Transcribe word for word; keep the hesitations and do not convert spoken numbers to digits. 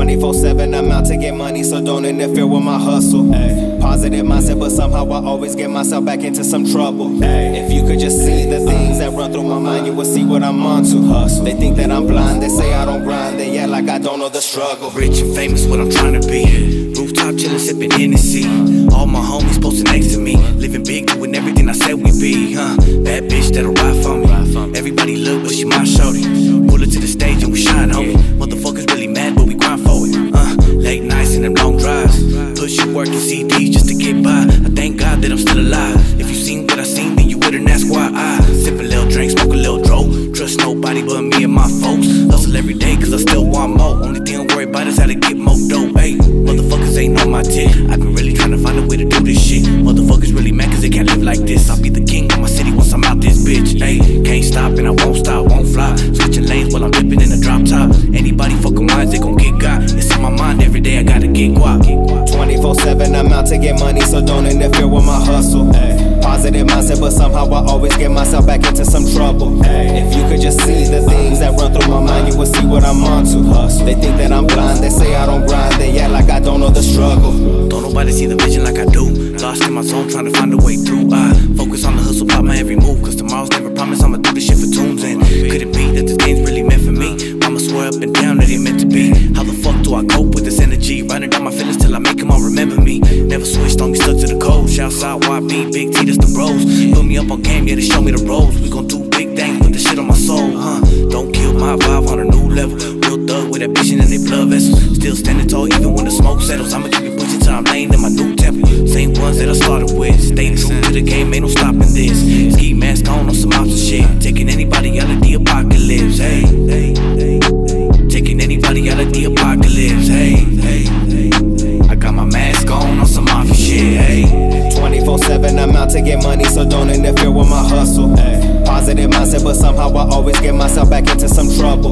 twenty-four seven, I'm out to get money, so don't interfere with my hustle. Ay. Positive mindset, but somehow I always get myself back into some trouble. Ay. If you could just see the things that run through my mind, you would see what I'm on to. Hustle. They think that I'm blind, they say I don't grind, they act like I don't know the struggle. Rich and famous, what I'm trying to be. Rooftop chillin', sippin' Hennessy. All my homies posted next to me. Living big, doing everything I said we be. Huh? Bad bitch that'll ride for me. Everybody look, but she my shorty. Pull her to the stage and we shine, homie. Motherfuckers really mad, but we grind for it. Uh, late nights and them long drives. Pushing work and C Ds just to get by. I thank God that I'm still alive. If you seen what I seen, then you wouldn't ask why I sip a little drink, smoke a little dro. Trust nobody but me and my folks. Hustle every day cause I still want more. Only thing I worry about is how to get more dough. Hey, motherfuckers ain't on my tip. I've been really trying to find a way to do this shit. Motherfuckers really mad cause they can't live like this. I'll be the king of my city once I'm out this bitch. Hey, can't stop and I won't stop, won't fly. Switching lanes while I'm dipping in a drop top. Anybody fucking minds, they gon' get got. It's in my mind every day, I gotta get guap. twenty-four seven, I'm out to get money, so don't interfere with my hustle. Ay. Positive mindset, but somehow I always get myself back into some trouble. Ay. If you could just see the things that run through my mind, you would see what I'm on to. Hustle. They think that I'm blind, they say I don't grind, they act like I don't know the struggle. Don't nobody see the vision like I do. Lost in my zone, trying to find a way through. I focus on the hustle, pop my every move, cause tomorrow's never promised. I'ma do this shit for tunes. And could it be that this game's really meant for me? I'ma swear up and down that it meant to be. How the fuck do I cope with this energy? Running down my feelings till I make them all remember me. Never switched on me, stuck to the code. Shouts out Y B, Big T, that's the bros. Put me up on game, yeah, they show me the ropes. We gon' do big things, put the shit on my soul, huh? Don't kill my vibe on a new level. Real thug with ambition in their blood vessels. Still standing tall even when the smoke settles. I'ma keep it pushing till I'm laying in my new temple. Same ones that I started with. Stay true to the game, ain't no stopping this. Ski mask on on some opposite shit. Taking anybody out of the apocalypse, hey, hey, hey, hey. Taking anybody out of the apocalypse, hey, hey, hey, hey. I got my mask on on some mafia shit, hey. twenty-four seven, I'm out to get money, so don't interfere with my hustle. Ay. Positive mindset, but somehow I always get myself back into some trouble.